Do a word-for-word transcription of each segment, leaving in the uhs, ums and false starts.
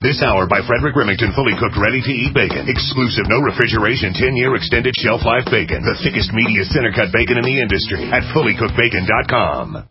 This hour by Frederick Remington, fully cooked, ready-to-eat bacon. Exclusive, no refrigeration, ten-year extended shelf life bacon. The thickest, meatiest, center-cut bacon in the industry at fully cooked bacon dot com.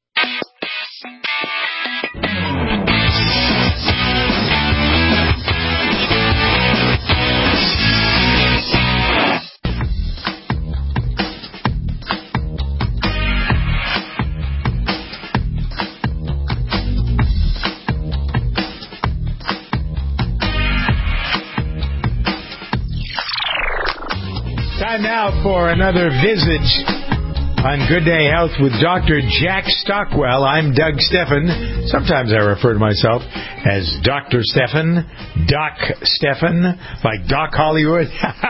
Time now for another visit on Good Day Health with Doctor Jack Stockwell. I'm Doug Steffen. Sometimes I refer to myself as Doctor Steffen, Doc Steffen, like Doc Hollywood.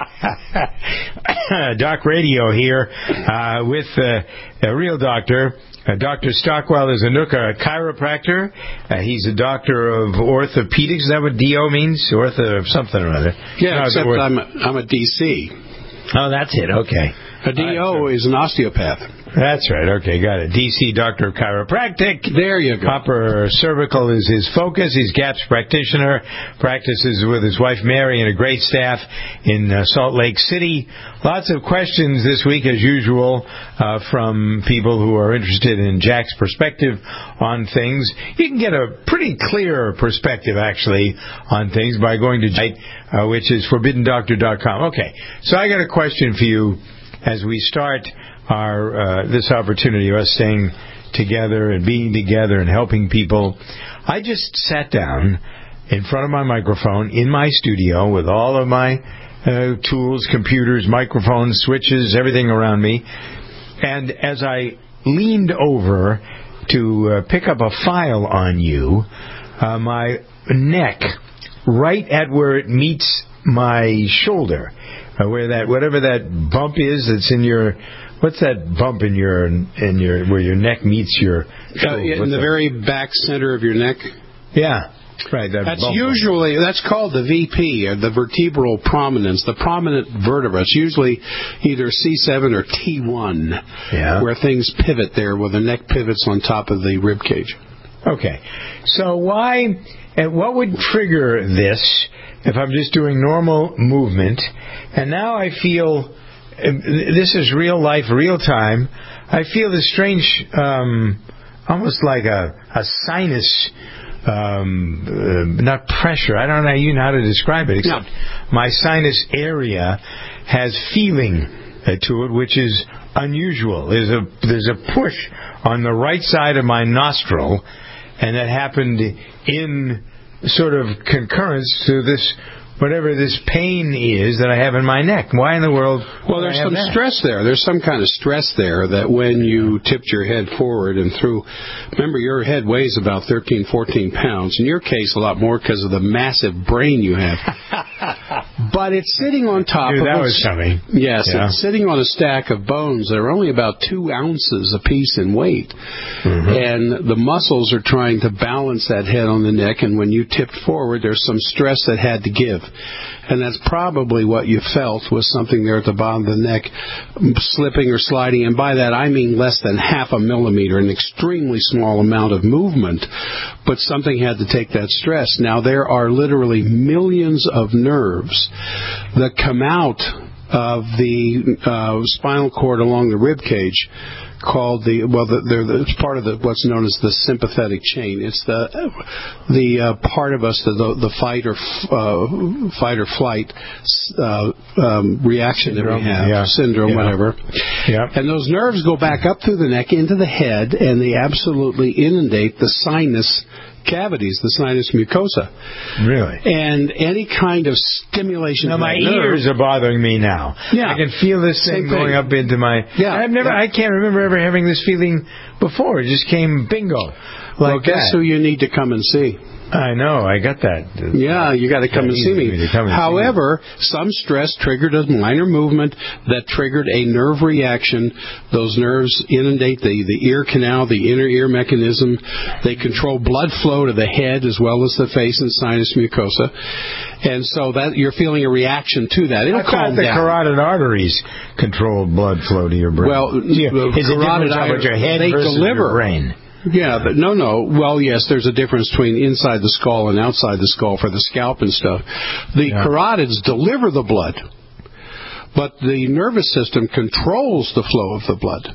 Doc Radio here uh, with uh, a real doctor. Uh, Doctor Stockwell is a N U C A chiropractor. Uh, he's a doctor of orthopedics. Is that what D O means? Ortho something or other. Yeah, no, except orth- I'm, a, I'm a D C. Oh, that's it. Okay. A D O is an osteopath. That's right. Okay, got it. D C, Doctor of Chiropractic. There you go. Upper cervical is his focus. He's GAPS practitioner. Practices with his wife Mary and a great staff in uh, Salt Lake City. Lots of questions this week, as usual, uh, from people who are interested in Jack's perspective on things. You can get a pretty clear perspective, actually, on things by going to Jack, uh, which is forbidden doctor dot com. Okay, so I got a question for you as we start our uh, this opportunity of us staying together and being together and helping people. I just sat down in front of my microphone in my studio with all of my uh, tools, computers, microphones, switches, everything around me. And as I leaned over to uh, pick up a file on you, uh, my neck, right at where it meets my shoulder, uh, where that whatever that bump is that's in your, what's that bump in your in your where your neck meets your shoulder? Uh, in the that? very back center of your neck. Yeah, right. That that's bump usually that's called the V P, or the vertebral prominence, the prominent vertebra. It's usually either C seven or T one, yeah, where things pivot there, where the neck pivots on top of the rib cage. Okay, so why and what would trigger this if I'm just doing normal movement? And now I feel, this is real life, real time, I feel this strange, um, almost like a, a sinus, um, uh, not pressure, I don't know even how to describe it, except no. my sinus area has feeling uh, to it, which is unusual. There's a, there's a push on the right side of my nostril, and that happened in sort of concurrence to this, whatever this pain is that I have in my neck. Why in the world? Well, there's some that? stress there. There's some kind of stress there that when you tipped your head forward and through, remember your head weighs about thirteen, fourteen pounds. In your case, a lot more because of the massive brain you have. But it's sitting on top Dude, of that was coming. Yes, yeah. It's sitting on a stack of bones that are only about two ounces apiece in weight. Mm-hmm. And the muscles are trying to balance that head on the neck, and when you tipped forward, there's some stress that had to give. And that's probably what you felt, was something there at the bottom of the neck slipping or sliding. And by that, I mean less than half a millimeter, an extremely small amount of movement. But something had to take that stress. Now, there are literally millions of nerves that come out of the uh, spinal cord along the rib cage, called the well, the, they're the, it's part of the what's known as the sympathetic chain. It's the the uh, part of us, the the fight or uh, fight or flight uh, um, reaction syndrome, that we have, yeah. syndrome, yeah. whatever. Yeah. And those nerves go back up through the neck into the head, and they absolutely inundate the sinus cavities, the sinus mucosa. Really? And any kind of stimulation. Now, my nerve, ears are bothering me now. Yeah. I can feel this thing, Same thing going up into my... Yeah. I've never, yeah. I can't remember ever having this feeling before. It just came bingo. Like well, guess that. who you need to come and see? I know, I got that. Yeah, you got to come and see me. me However, see me. some stress triggered a minor movement that triggered a nerve reaction. Those nerves inundate the, the ear canal, the inner ear mechanism. They control blood flow to the head as well as the face and sinus mucosa. And so that you're feeling a reaction to that. It'll I calm thought the down. carotid arteries control blood flow to your brain. Well, yeah. Is it different about your head they versus deliver. your brain? Yeah, but no, no. Well, yes, there's a difference between inside the skull and outside the skull for the scalp and stuff. The yeah. carotids deliver the blood, but the nervous system controls the flow of the blood.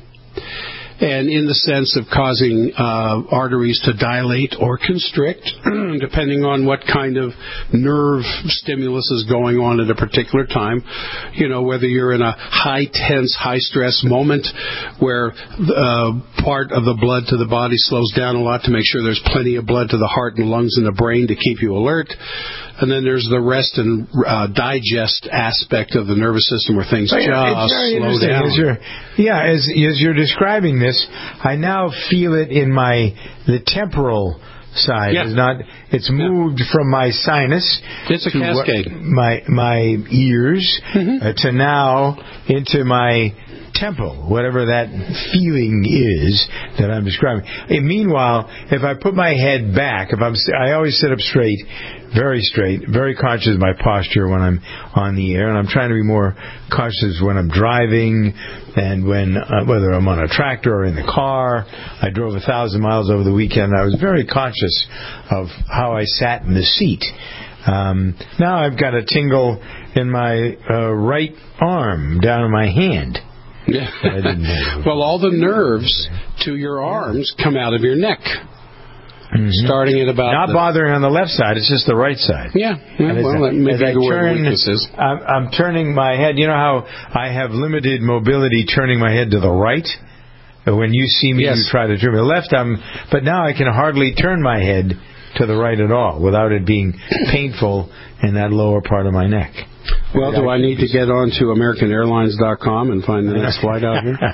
And in the sense of causing uh, arteries to dilate or constrict, depending on what kind of nerve stimulus is going on at a particular time. You know, whether you're in a high tense, high stress moment where uh, part of the blood to the body slows down a lot to make sure there's plenty of blood to the heart and lungs and the brain to keep you alert. And then there's the rest and uh, digest aspect of the nervous system where things just slow down. As you're, yeah, as, as you're describing this, I now feel it in my the temporal side. Yeah. It's not. It's moved yeah. from my sinus. It's a to cascade. What, my my ears mm-hmm. uh, to now into my temple, whatever that feeling is that I'm describing. And meanwhile, if I put my head back, if I'm, I always sit up straight, very straight, very conscious of my posture when I'm on the air, and I'm trying to be more cautious when I'm driving and when, uh, whether I'm on a tractor or in the car. I drove a thousand miles over the weekend. I was very conscious of how I sat in the seat. Um, now I've got a tingle in my uh, right arm down in my hand. Yeah. Well, all the nerves to your arms come out of your neck. Mm-hmm. Starting at about... Not the, bothering on the left side, it's just the right side. Yeah, yeah well, that may be the word weakness is. I'm, I'm turning my head. You know how I have limited mobility turning my head to the right? When you see me, yes. you try to turn me left. I'm, but now I can hardly turn my head to the right at all without it being painful in that lower part of my neck. Well, do I need to get on to American Airlines dot com and find the next flight out here?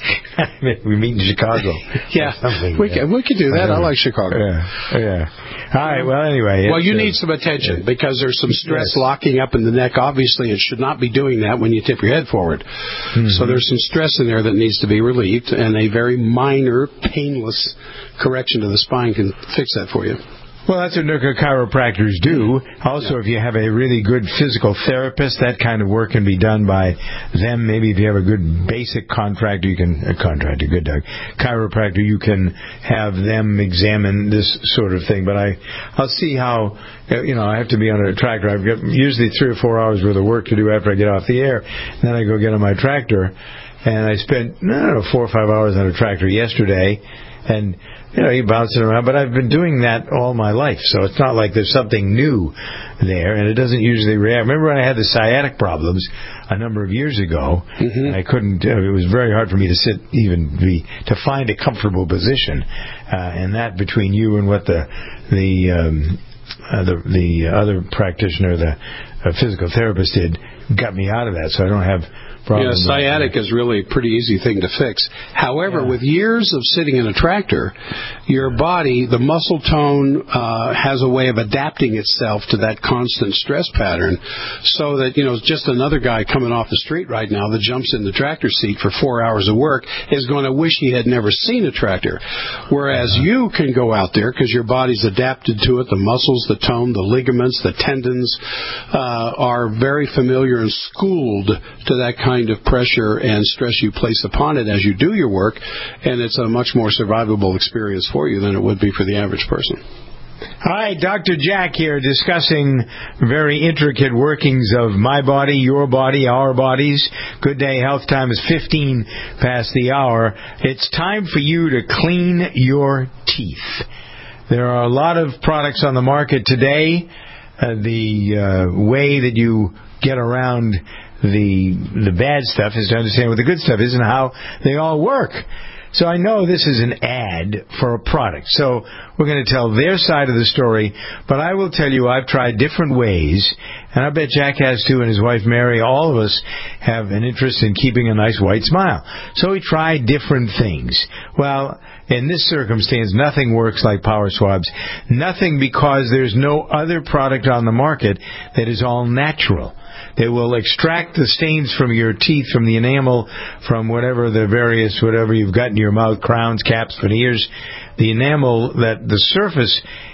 We meet in Chicago. Yeah, we could, we could do that. I like Chicago. Yeah, yeah. All right, well, anyway. Well, you uh, need some attention because there's some stress yes. locking up in the neck. Obviously, it should not be doing that when you tip your head forward. Mm-hmm. So there's some stress in there that needs to be relieved, and a very minor, painless correction to the spine can fix that for you. Well, that's what chiropractors do. Also, yeah. if you have a really good physical therapist, that kind of work can be done by them. Maybe if you have a good basic contractor, you can a contractor, good dog, chiropractor, you can have them examine this sort of thing. But I, I'll see how, you know, I have to be on a tractor. I've got usually three or four hours worth of work to do after I get off the air. And then I go get on my tractor, and I spent, I don't know, four or five hours on a tractor yesterday, and you know, you bounce it around, but I've been doing that all my life, so it's not like there's something new there, and it doesn't usually react. Remember when I had the sciatic problems a number of years ago, mm-hmm. I couldn't, uh, it was very hard for me to sit, even be, to find a comfortable position, uh, and that between you and what the, the, um, uh, the, the other practitioner, the uh, physical therapist did, got me out of that, so I don't have Yeah, sciatic is really a pretty easy thing to fix. However, yeah. with years of sitting in a tractor, your body, the muscle tone, uh, has a way of adapting itself to that constant stress pattern so that, you know, just another guy coming off the street right now that jumps in the tractor seat for four hours of work is going to wish he had never seen a tractor. Whereas you can go out there because your body's adapted to it. The muscles, the tone, the ligaments, the tendons uh, are very familiar and schooled to that kind of pressure and stress you place upon it as you do your work, and it's a much more survivable experience for you than it would be for the average person. Hi, Doctor Jack here discussing very intricate workings of my body, your body, our bodies. Good Day Health Time is fifteen past the hour. It's time for you to clean your teeth. There are a lot of products on the market today. Uh, the uh, way that you get around the the bad stuff is to understand what the good stuff is and how they all work. So I know this is an ad for a product. So we're going to tell their side of the story, but I will tell you I've tried different ways, and I bet Jack has too, and his wife Mary. All of us have an interest in keeping a nice white smile. So we tried different things. Well, in this circumstance, nothing works like Power Swabs. Nothing, because there's no other product on the market that is all natural. They will extract the stains from your teeth, from the enamel, from whatever the various, whatever you've got in your mouth, crowns, caps, veneers. The enamel, that the surface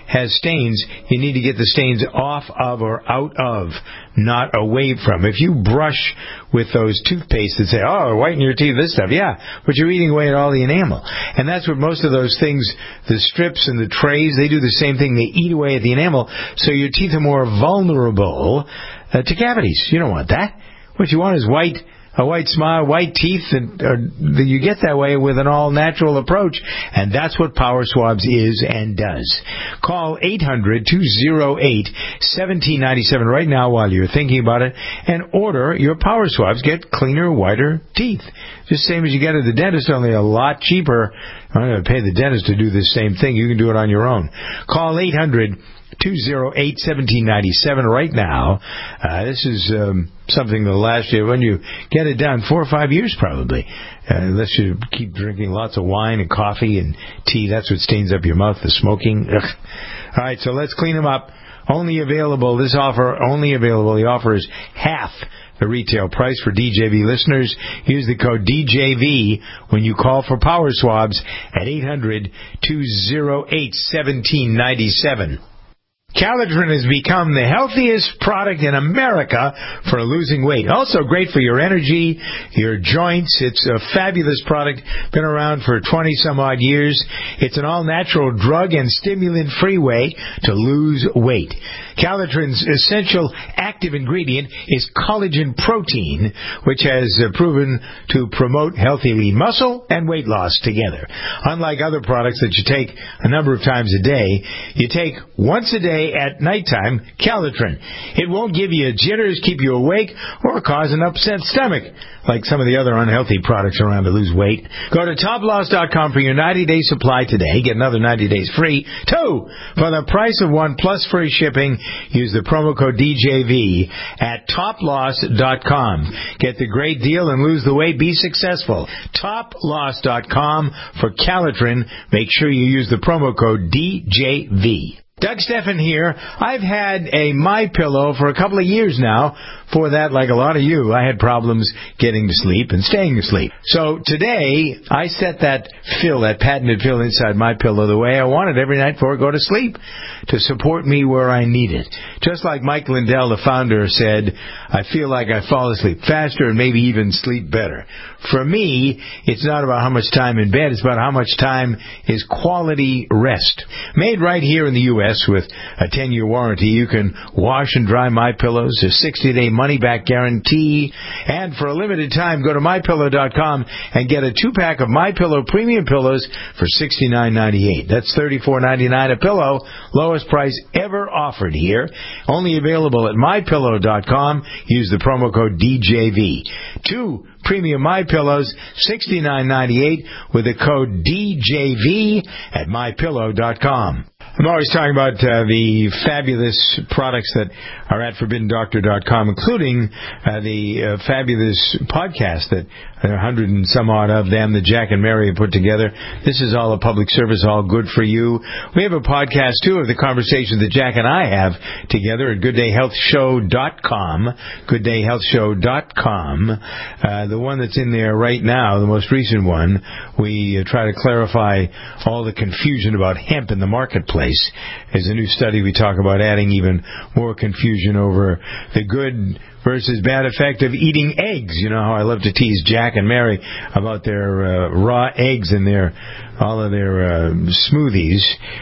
has stains, you need to get the stains off of or out of, not away from. If you brush with those toothpastes that say, oh, whiten your teeth, this stuff, yeah, but you're eating away at all the enamel. And that's what most of those things, the strips and the trays, they do the same thing. They eat away at the enamel, so your teeth are more vulnerable uh, to cavities. You don't want that. What you want is white, a white smile, white teeth, and or, you get that way with an all-natural approach, and that's what Power Swabs is and does. Call eight hundred, two oh eight, one seven nine seven right now while you're thinking about it, and order your Power Swabs. Get cleaner, whiter teeth. Just the same as you get at the dentist, only a lot cheaper. I'm going to pay the dentist to do this same thing. You can do it on your own. Call eight hundred, two oh eight, one seven nine seven right now. Uh, this is um, something that'll last you, when you get it done, four or five years probably. Uh, unless you keep drinking lots of wine and coffee and tea. That's what stains up your mouth, the smoking. Ugh. All right, so let's clean them up. Only available, this offer, only available, the offer is half the retail price for D J V listeners. Use the code D J V when you call for Power Swabs at eight hundred, two oh eight, one seven nine seven. Calitrin has become the healthiest product in America for losing weight. Also great for your energy, your joints. It's a fabulous product. Been around for twenty-some-odd years. It's an all-natural drug and stimulant-free way to lose weight. Calitrin's essential active ingredient is collagen protein, which has uh, proven to promote healthy lean muscle and weight loss together. Unlike other products that you take a number of times a day, you take once a day at nighttime Calitrin. It won't give you jitters, keep you awake, or cause an upset stomach like some of the other unhealthy products around to lose weight. Go to top loss dot com for your ninety-day supply today. Get another ninety days free. Two, for the price of one plus free shipping, use the promo code D J V at top loss dot com. Get the great deal and lose the weight. Be successful. top loss dot com for Calitrin. Make sure you use the promo code D J V. Doug Steffen here. I've had a MyPillow for a couple of years now. For that, like a lot of you, I had problems getting to sleep and staying asleep. So today, I set that fill, that patented fill inside MyPillow the way I want it every night before I go to sleep to support me where I need it. Just like Mike Lindell, the founder, said, I feel like I fall asleep faster and maybe even sleep better. For me, it's not about how much time in bed, it's about how much time is quality rest. Made right here in the U S with a ten-year warranty, you can wash and dry MyPillows, a sixty-day money-back guarantee, and for a limited time, go to my pillow dot com and get a two-pack of MyPillow premium pillows for sixty-nine ninety-eight. That's thirty-four ninety-nine a pillow, lowest price ever offered here. Only available at my pillow dot com. Use the promo code D J V. Two premium MyPillows, sixty-nine ninety-eight with the code D J V at my pillow dot com. I'm always talking about uh, the fabulous products that are at forbidden doctor dot com, including uh, the uh, fabulous podcast that there are a hundred and some odd of them that Jack and Mary have put together. This is all a public service, all good for you. We have a podcast, too, of the conversations that Jack and I have together at good day health show dot com, good day health show dot com. Uh, the one that's in there right now, the most recent one, we uh, try to clarify all the confusion about hemp in the marketplace. There's a new study we talk about adding even more confusion over the good versus bad effect of eating eggs. You know how I love to tease Jack and Mary about their uh, raw eggs and their all of their uh, smoothies.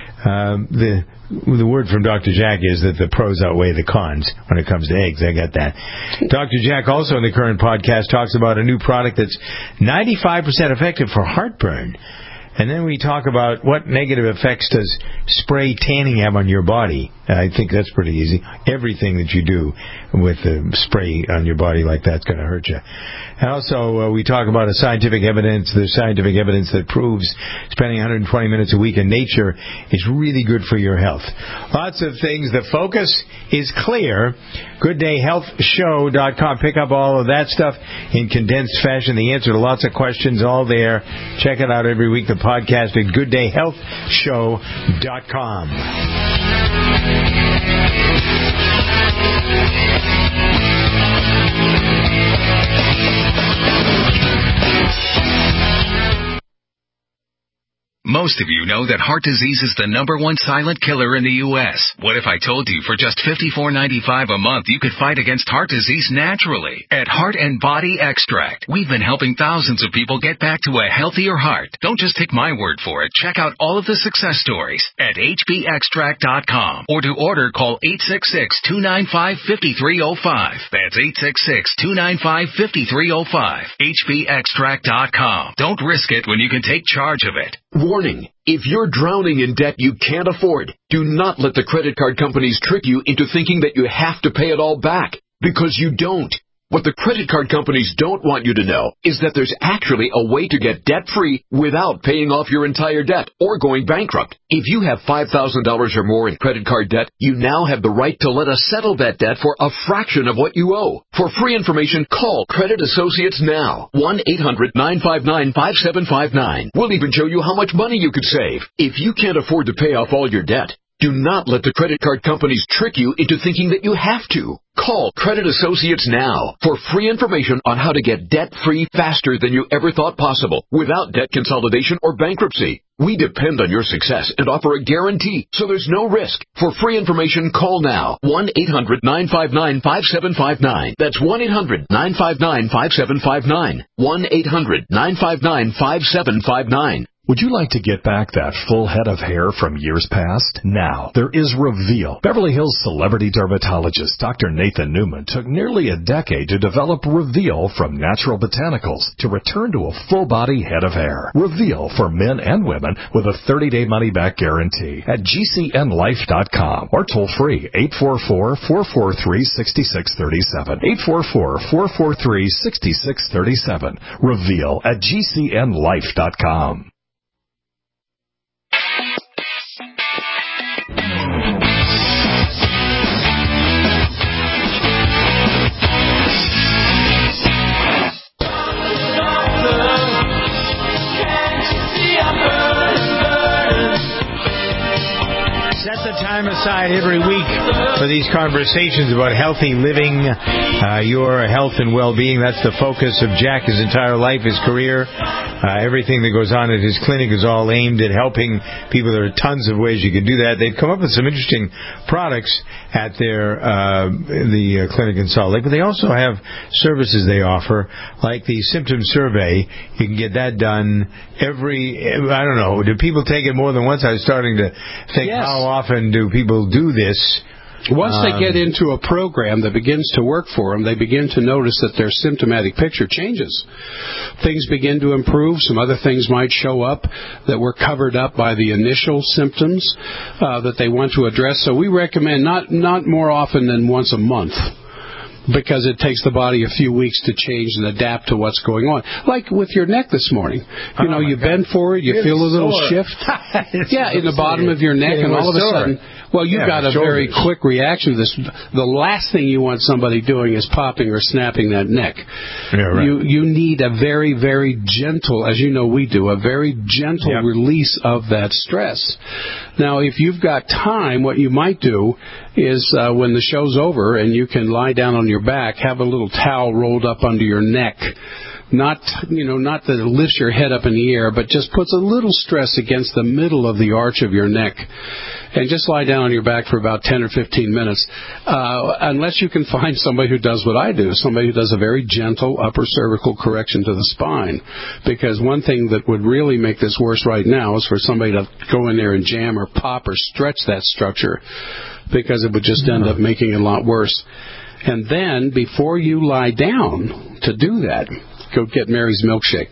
Uh, the the word from Doctor Jack is that the pros outweigh the cons when it comes to eggs. I got that. Doctor Jack also in the current podcast talks about a new product that's ninety-five percent effective for heartburn. And then we talk about what negative effects does spray tanning have on your body. I think that's pretty easy. Everything that you do with the spray on your body like that's going to hurt you. And also, uh, we talk about a scientific evidence. There's scientific evidence that proves spending one hundred twenty minutes a week in nature is really good for your health. Lots of things. The focus is clear. good day health show dot com. Pick up all of that stuff in condensed fashion. The answer to lots of questions, all there. Check it out every week. The podcast at good day health show dot com. Mo Most of you know that heart disease is the number one silent killer in the U S What if I told you for just fifty-four ninety-five a month you could fight against heart disease naturally? At Heart and Body Extract, we've been helping thousands of people get back to a healthier heart. Don't just take my word for it. Check out all of the success stories at H B extract dot com, or to order, call eight six six, two nine five, five three zero five. That's eight six six, two nine five, five three zero five. H B extract dot com. Don't risk it when you can take charge of it. Warning. If you're drowning in debt you can't afford, do not let the credit card companies trick you into thinking that you have to pay it all back, because you don't. What the credit card companies don't want you to know is that there's actually a way to get debt-free without paying off your entire debt or going bankrupt. If you have five thousand dollars or more in credit card debt, you now have the right to let us settle that debt for a fraction of what you owe. For free information, call Credit Associates now. one eight hundred, nine five nine, five seven five nine. We'll even show you how much money you could save. If you can't afford to pay off all your debt, do not let the credit card companies trick you into thinking that you have to. Call Credit Associates now for free information on how to get debt-free faster than you ever thought possible without debt consolidation or bankruptcy. We depend on your success and offer a guarantee, so there's no risk. For free information, call now. one eight hundred, nine five nine, five seven five nine. That's one eight hundred, nine five nine, five seven five nine. one eight hundred, nine five nine, five seven five nine. Would you like to get back that full head of hair from years past? Now, there is Reveal. Beverly Hills celebrity dermatologist Doctor Nathan Newman took nearly a decade to develop Reveal from natural botanicals to return to a full-body head of hair. Reveal for men and women with a thirty-day money-back guarantee at G C N life dot com or toll-free eight four four, four four three, six six three seven. eight four four, four four three, six six three seven. Reveal at G C N life dot com. Set the time aside every week for these conversations about healthy living, uh, your health and well-being. That's the focus of Jack, his entire life, his career. Uh, everything that goes on at his clinic is all aimed at helping people. There are tons of ways you can do that. They've come up with some interesting products at their uh, the uh, clinic in Salt Lake, but they also have services they offer, like the symptom survey. You can get that done every, I don't know, do people take it more than once? I was starting to think, yes. How often do people do this? Once um, they get into a program that begins to work for them, they begin to notice that their symptomatic picture changes. Things begin to improve. Some other things might show up that were covered up by the initial symptoms uh, that they want to address. So we recommend not, not more often than once a month, because it takes the body a few weeks to change and adapt to what's going on. Like with your neck this morning. You know, oh you God. bend forward, you it's feel a little sore. shift. yeah, in the bottom of your neck, and all of a sudden, well, you've yeah, got a shoulders. very quick reaction to this. The last thing you want somebody doing is popping or snapping that neck. Yeah, right. You you need a very, very gentle, as you know we do, a very gentle yep. release of that stress. Now, if you've got time, what you might do is uh, when the show's over and you can lie down on your back, have a little towel rolled up under your neck. Not, you know, not that it lifts your head up in the air, but just puts a little stress against the middle of the arch of your neck. And just lie down on your back for about ten or fifteen minutes, uh, unless you can find somebody who does what I do, somebody who does a very gentle upper cervical correction to the spine. Because one thing that would really make this worse right now is for somebody to go in there and jam or pop or stretch that structure, because it would just end up making it a lot worse. And then, before you lie down to do that, go get Mary's milkshake.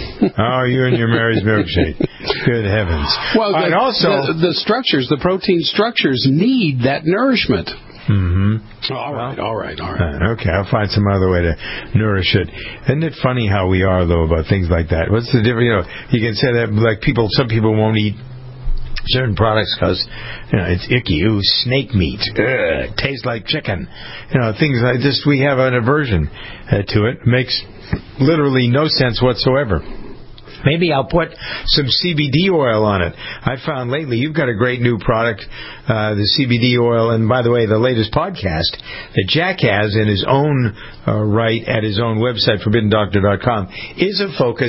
Oh, you and your Mary's milkshake. Good heavens. Well, the, and also, the, the structures, the protein structures need that nourishment. Mm-hmm. All right, all right, all right. Okay, I'll find some other way to nourish it. Isn't it funny how we are, though, about things like that? What's the difference? You know, you can say that, like, people, some people won't eat certain products because, you know, it's icky. Ooh, snake meat. Ugh, it tastes like chicken. You know, things like this. We have an aversion uh, to it. Makes literally no sense whatsoever. Maybe I'll put some C B D oil on it. I found lately you've got a great new product, uh, the C B D oil. And by the way, the latest podcast that Jack has in his own uh, right at his own website, forbidden doctor dot com, is a focus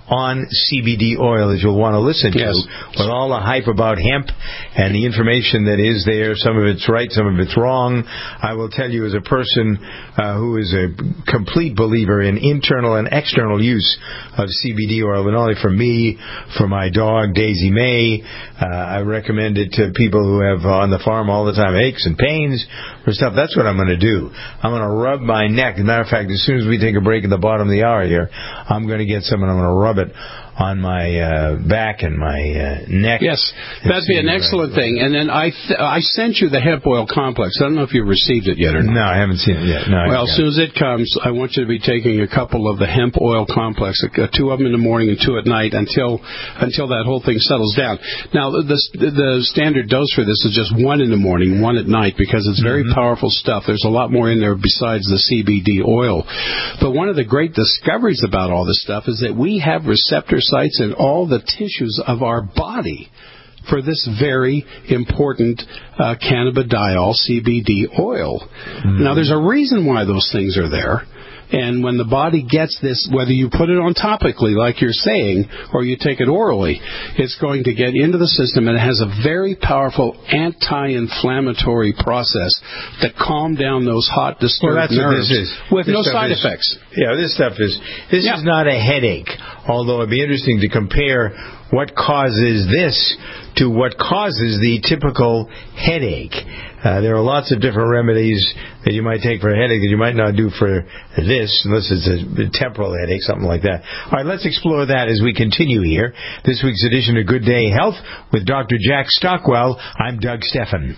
on C B D oil, as you'll want to listen to, yes. with all the hype about hemp and the information that is there. Some of it's right, some of it's wrong. I will tell you, as a person uh, who is a complete believer in internal and external use of C B D oil, and not only for me, for my dog, Daisy May, uh, I recommend it to people who have uh, on the farm all the time aches and pains for stuff. That's what I'm going to do. I'm going to rub my neck. As a matter of fact, as soon as we take a break at the bottom of the hour here, I'm going to get some and I'm going to rub it on my uh, back and my uh, neck. Yes, that'd be an excellent right thing. And then I th- I sent you the hemp oil complex. I don't know if you received it yet or not. No, I haven't seen it yet. No, well, as soon as it comes, I want you to be taking a couple of the hemp oil complex, uh, two of them in the morning and two at night, until until that whole thing settles down. Now, the the, the standard dose for this is just one in the morning, one at night, because it's very mm-hmm. powerful stuff. There's a lot more in there besides the C B D oil. But one of the great discoveries about all this stuff is that we have receptor sites in all the tissues of our body for this very important uh, cannabidiol C B D oil. Mm-hmm. Now, there's a reason why those things are there. And when the body gets this, whether you put it on topically, like you're saying, or you take it orally, it's going to get into the system, and it has a very powerful anti-inflammatory process to calm down those hot, disturbed well, that's nerves what this is. with this no side is, effects. Yeah, this stuff is, this yeah. is not a headache, although it'd be interesting to compare what causes this to what causes the typical headache. Uh, there are lots of different remedies that you might take for a headache that you might not do for this, unless it's a temporal headache, something like that. All right, let's explore that as we continue here. This week's edition of Good Day Health with Doctor Jack Stockwell. I'm Doug Stephan.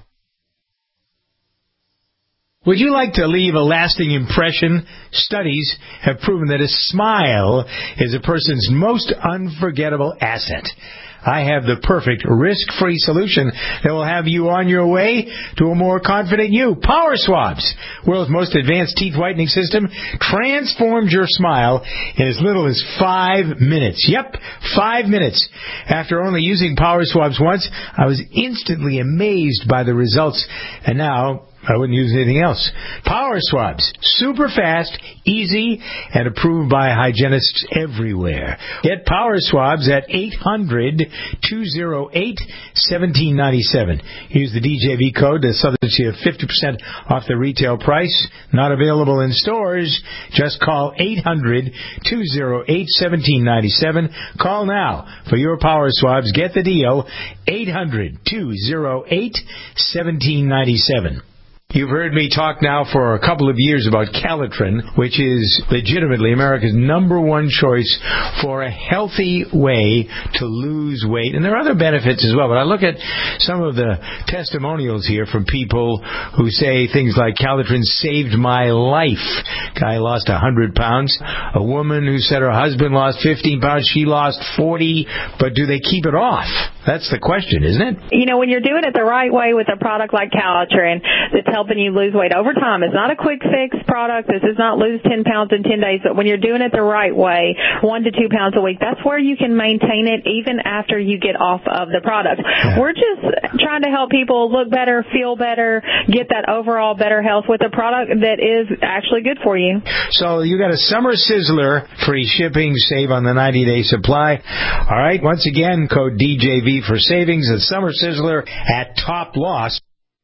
Would you like to leave a lasting impression? Studies have proven that a smile is a person's most unforgettable asset. I have the perfect risk-free solution that will have you on your way to a more confident you. Power Swabs, world's most advanced teeth whitening system, transforms your smile in as little as five minutes. Yep, five minutes. After only using Power Swabs once, I was instantly amazed by the results, and now I wouldn't use anything else. Power Swabs. Super fast, easy, and approved by hygienists everywhere. Get Power Swabs at eight hundred, two oh eight, one seven nine seven. Use the D J V code to substitute you fifty percent off the retail price. Not available in stores. Just call eight hundred, two oh eight, one seven nine seven. Call now for your Power Swabs. Get the deal. eight hundred, two oh eight, one seven nine seven. You've heard me talk now for a couple of years about Calitrin, which is legitimately America's number one choice for a healthy way to lose weight. And there are other benefits as well. But I look at some of the testimonials here from people who say things like, Calitrin saved my life. Guy lost one hundred pounds. A woman who said her husband lost fifteen pounds. She lost forty. But do they keep it off? That's the question, isn't it? You know, when you're doing it the right way with a product like Calitrin, that's helping you lose weight over time. It's not a quick fix product. This is not lose ten pounds in ten days. But when you're doing it the right way, one to two pounds a week, that's where you can maintain it even after you get off of the product. Yeah. We're just trying to help people look better, feel better, get that overall better health with a product that is actually good for you. So you got a summer sizzler, free shipping, save on the ninety-day supply. All right, once again, code D J V for savings. A summer sizzler at top loss.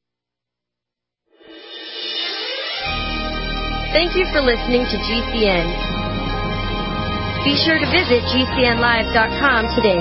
Thank you for listening to G C N. Be sure to visit G C N live dot com today.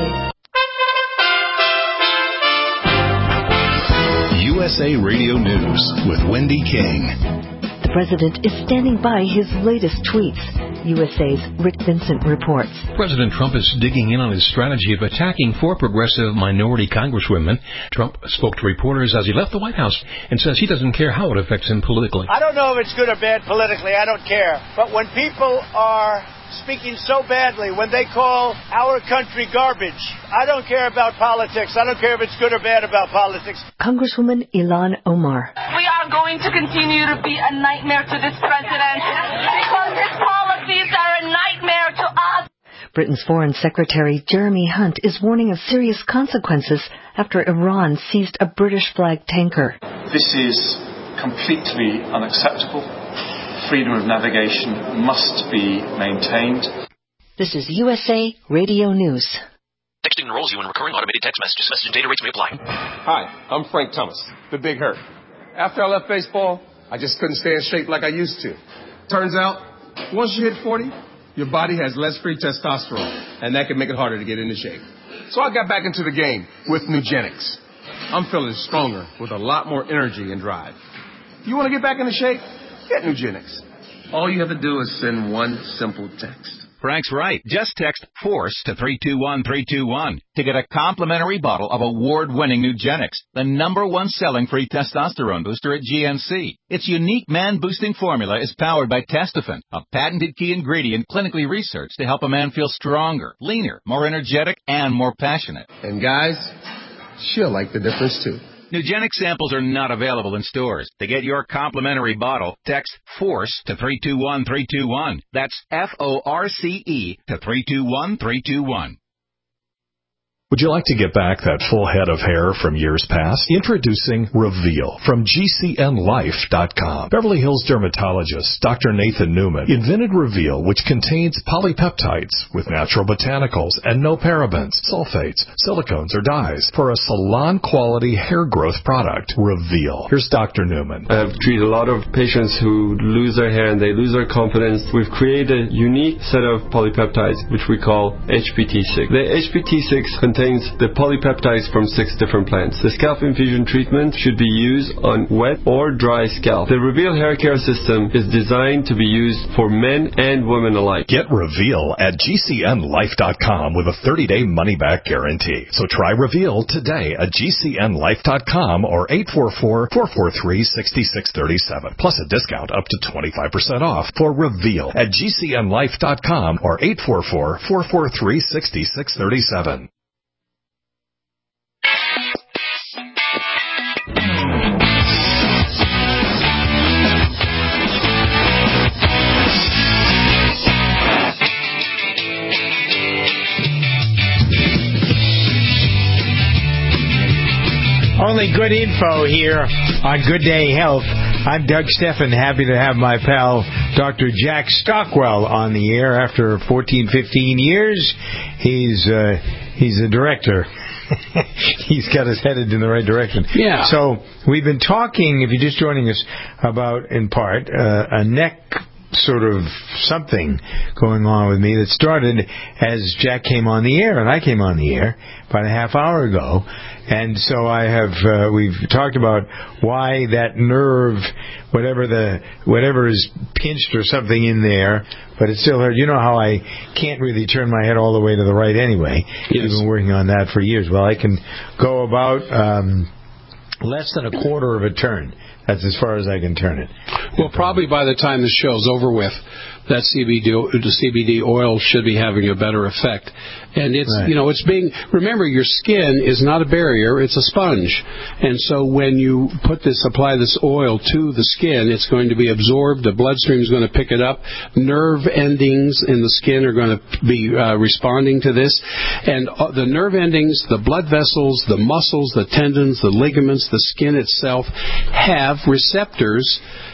U S A Radio News with Wendy King. The President is standing by his latest tweets. U S A's Rick Vincent reports. President Trump is digging in on his strategy of attacking four progressive minority congresswomen. Trump spoke to reporters as he left the White House and says he doesn't care how it affects him politically. I don't know if it's good or bad politically. I don't care. But when people are speaking so badly, when they call our country garbage, I don't care about politics. I don't care if it's good or bad about politics. Congresswoman Ilhan Omar. We are going to continue to be a nightmare to this president because his policies are a nightmare to us. Britain's Foreign Secretary Jeremy Hunt is warning of serious consequences after Iran seized a British-flagged tanker. This is completely unacceptable. Freedom of navigation must be maintained. This is U S A Radio News. Texting enrolls you in recurring automated text messages. Message and data rates may apply. Hi, I'm Frank Thomas, the Big Hurt. After I left baseball, I just couldn't stay in shape like I used to. Turns out, once you hit forty, your body has less free testosterone, and that can make it harder to get into shape. So I got back into the game with Nugenics. I'm feeling stronger with a lot more energy and drive. You want to get back into shape? Get Nugenics. All you have to do is send one simple text. Frank's right. Just text FORCE to three two one three two one to get a complimentary bottle of award-winning Nugenics, the number one selling free testosterone booster at G N C. Its unique man-boosting formula is powered by Testofen, a patented key ingredient clinically researched to help a man feel stronger, leaner, more energetic, and more passionate. And guys, she'll like the difference too. Nugenic samples are not available in stores. To get your complimentary bottle, text FORCE to three two one three two one. That's F O R C E to three two one three two one. Would you like to get back that full head of hair from years past? Introducing Reveal from G C N Life dot com. Beverly Hills dermatologist Doctor Nathan Newman invented Reveal, which contains polypeptides with natural botanicals and no parabens, sulfates, silicones, or dyes for a salon-quality hair growth product. Reveal. Here's Doctor Newman. I've treated a lot of patients who lose their hair and they lose their confidence. We've created a unique set of polypeptides, which we call H P T six. The H P T six contains the polypeptides from six different plants. The scalp infusion treatment should be used on wet or dry scalp. The Reveal hair care system is designed to be used for men and women alike. Get Reveal at G C N Life dot com with a thirty-day money-back guarantee. So try Reveal today at G C N Life dot com or eight four four, four four three, six six three seven, plus a discount up to twenty-five percent off for Reveal at G C N Life dot com or eight four four, four four three, six six three seven. Only good info here on Good Day Health. I'm Doug Steffen, happy to have my pal Doctor Jack Stockwell on the air after fourteen, fifteen years. He's uh, he's a director. He's got us headed in the right direction. Yeah. So we've been talking, if you're just joining us, about, in part, uh, a neck sort of something going on with me that started as Jack came on the air and I came on the air about a half hour ago. And so I have, uh, we've talked about why that nerve, whatever the, whatever is pinched or something in there, but it still hurts. You know how I can't really turn my head all the way to the right anyway. Yes. I've been working on that for years. Well, I can go about, um, less than a quarter of a turn. That's as far as I can turn it. Well, probably by the time the show's over with, that C B D, the C B D oil should be having a better effect. And it's, right. you know, it's being, remember, your skin is not a barrier, it's a sponge. And so when you put this, apply this oil to the skin, it's going to be absorbed, the bloodstream is going to pick it up, nerve endings in the skin are going to be uh, responding to this. And uh, the nerve endings, the blood vessels, the muscles, the tendons, the ligaments, the skin itself have receptors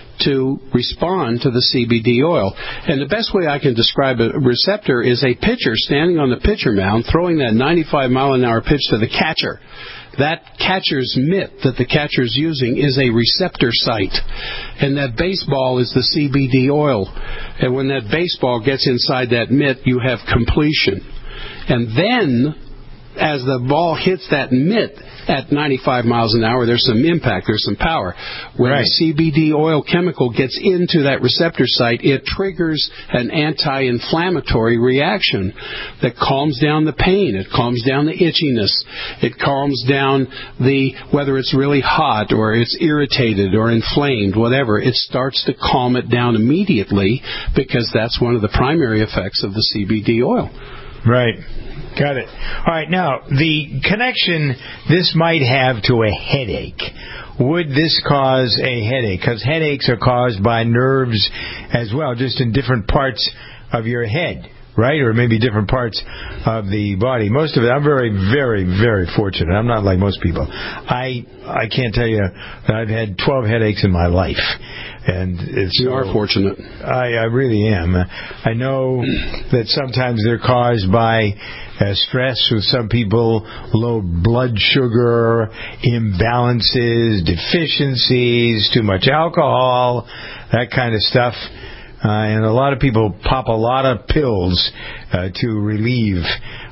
to respond to the C B D oil. And the best way I can describe a receptor is a pitcher standing on the pitcher mound throwing that ninety-five mile an hour pitch to the catcher. That catcher's mitt that the catcher's using is a receptor site. And that baseball is the C B D oil. And when that baseball gets inside that mitt, you have completion. And then, as the ball hits that mitt at ninety-five miles an hour, there's some impact, there's some power. When right. the C B D oil chemical gets into that receptor site, it triggers an anti-inflammatory reaction that calms down the pain, it calms down the itchiness, it calms down the, whether it's really hot or it's irritated or inflamed, whatever, it starts to calm it down immediately because that's one of the primary effects of the C B D oil. Right. Got it. All right. Now, the connection this might have to a headache. Would this cause a headache? Because headaches are caused by nerves as well, just in different parts of your head, right? Or maybe different parts of the body. Most of it, I'm very, very, very fortunate. I'm not like most people. I I can't tell you that I've had twelve headaches in my life. And it's you are fortunate. I, I really am. I know that sometimes they're caused by uh, stress with some people, low blood sugar, imbalances, deficiencies, too much alcohol, that kind of stuff. Uh, and a lot of people pop a lot of pills uh, to relieve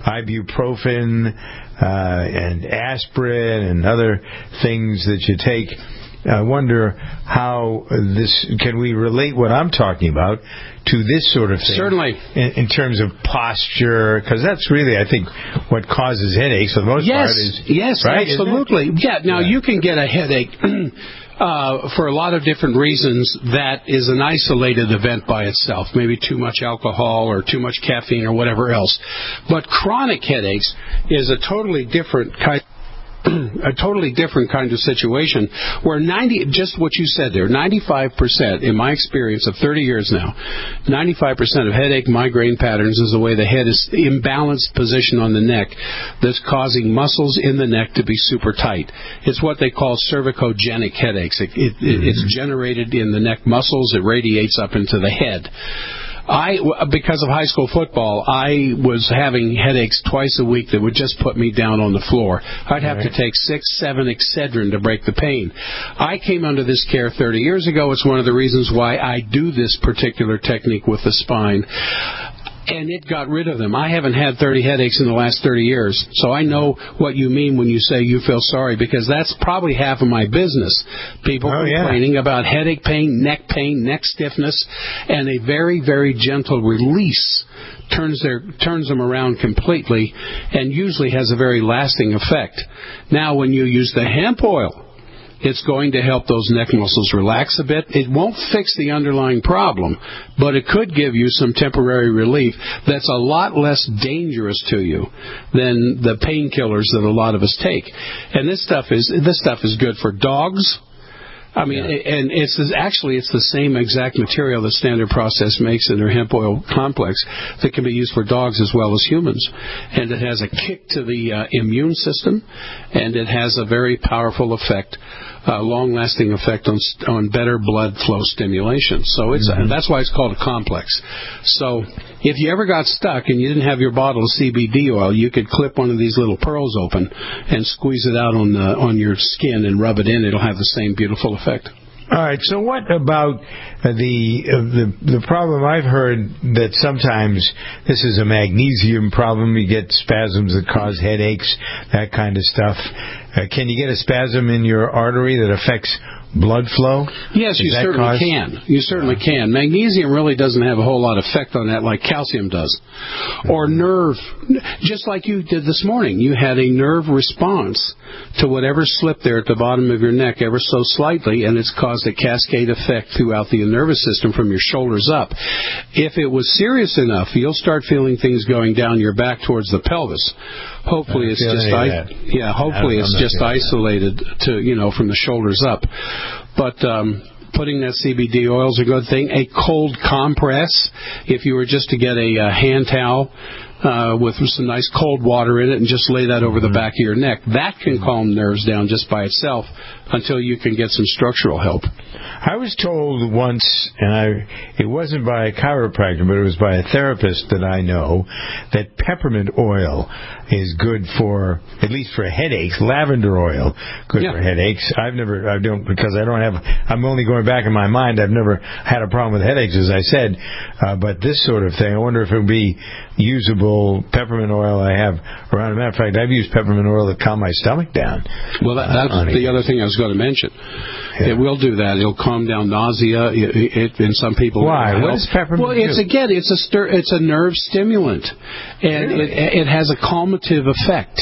ibuprofen uh, and aspirin and other things that you take. I wonder how this, can we relate what I'm talking about to this sort of thing? Certainly. In, in terms of posture, because that's really, I think, what causes headaches for the most yes, part. Is, yes, right, absolutely. Yeah, now yeah. you can get a headache uh, for a lot of different reasons that is an isolated event by itself. Maybe too much alcohol or too much caffeine or whatever else. But chronic headaches is a totally different kind a totally different kind of situation where ninety, just what you said there, ninety-five percent, in my experience of thirty years now, ninety-five percent of headache migraine patterns is the way the head is imbalanced position on the neck that's causing muscles in the neck to be super tight. It's what they call cervicogenic headaches. It, it, mm-hmm. It's generated in the neck muscles. It radiates up into the head. I, because of high school football, I was having headaches twice a week that would just put me down on the floor. I'd have right. to take six, seven Excedrin to break the pain. I came under this care thirty years ago. It's one of the reasons why I do this particular technique with the spine. And it got rid of them. I haven't had thirty headaches in the last thirty years, so I know what you mean when you say you feel sorry, because that's probably half of my business. People oh, complaining yeah. about headache pain, neck pain, neck stiffness, and a very, very gentle release turns their turns them around completely and usually has a very lasting effect. Now, when you use the hemp oil, it's going to help those neck muscles relax a bit. It won't fix the underlying problem, but it could give you some temporary relief that's a lot less dangerous to you than the painkillers that a lot of us take. And this stuff is this stuff is good for dogs. I mean, yeah. and it's actually it's the same exact material that Standard Process makes in their hemp oil complex that can be used for dogs as well as humans. And it has a kick to the uh, immune system, and it has a very powerful effect, uh, long-lasting effect on on better blood flow stimulation. So it's mm-hmm. that's why it's called a complex. So if you ever got stuck and you didn't have your bottle of C B D oil, you could clip one of these little pearls open and squeeze it out on the, on your skin and rub it in. It'll have the same beautiful effect. All right. So what about uh, the, uh, the the problem I've heard that sometimes this is a magnesium problem. You get spasms that cause headaches, that kind of stuff. Uh, can you get a spasm in your artery that affects blood flow? Yes, you certainly cause? can. You certainly yeah. can. Magnesium really doesn't have a whole lot of effect on that like calcium does. Or nerve, just like you did this morning. You had a nerve response to whatever slipped there at the bottom of your neck ever so slightly, and it's caused a cascade effect throughout the nervous system from your shoulders up. If it was serious enough, you'll start feeling things going down your back towards the pelvis. Hopefully it's just I- yeah. Hopefully it's just isolated to you know from the shoulders up. But um, putting that C B D oil is a good thing. A cold compress, if you were just to get a, a hand towel uh, with some nice cold water in it and just lay that over the back of your neck, that can calm nerves down just by itself until you can get some structural help. I was told once, and I, it wasn't by a chiropractor, but it was by a therapist that I know, that peppermint oil is good for, at least for headaches. Lavender oil, good yeah. for headaches. I've never, I don't, because I don't have, I'm only going back in my mind, I've never had a problem with headaches, as I said. Uh, but this sort of thing, I wonder if it would be usable peppermint oil I have around. As a matter of fact, I've used peppermint oil to calm my stomach down. Well, that, that's uh, the other thing I was going to mention. Yeah. It will do that. It'll calm down nausea. It, it, in some people, why? What does peppermint Well, it's do? again, it's a stir, it's a nerve stimulant, and really? it, it has a calmative effect.